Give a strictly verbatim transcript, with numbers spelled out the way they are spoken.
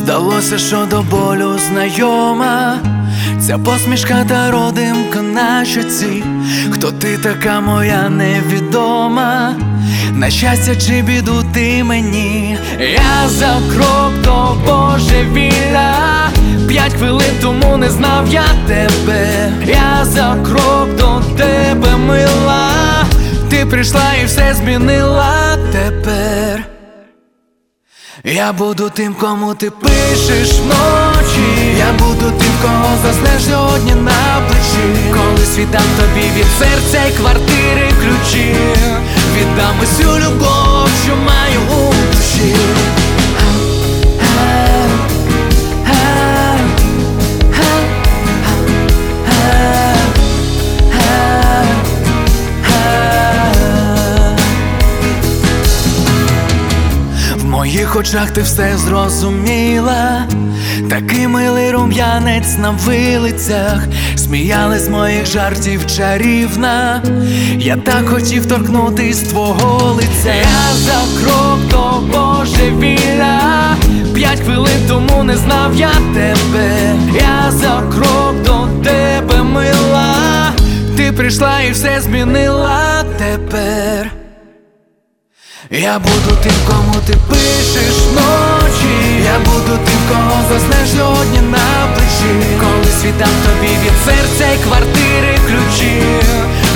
Здалося, що до болю знайома ця посмішка та родимка на щоці. Хто ти така моя невідома? На щастя чи біду ти мені? Я за крок до божевілля, п'ять хвилин тому не знав я тебе. Я за крок до тебе, мила, ти прийшла і все змінила тепер. Я буду тим, кому ти пишеш вночі. Я буду тим, кого заснеш сьогодні на плечі. Коли світам тобі від серця й квартири ключі, віддам усю любов, що маю у душі. В моїх очах ти все зрозуміла, такий милий рум'янець на вилицях, сміялись з моїх жартів чарівна. Я так хотів торкнутись твого лиця. Я за крок до божевілля, п'ять хвилин тому не знав я тебе. Я за крок до тебе, мила, ти прийшла і все змінила тепер. Я буду тим, кому ти пишеш вночі. Я буду тим, кого заснеш сьогодні на плечі. Коли світам тобі від серця й квартири ключі,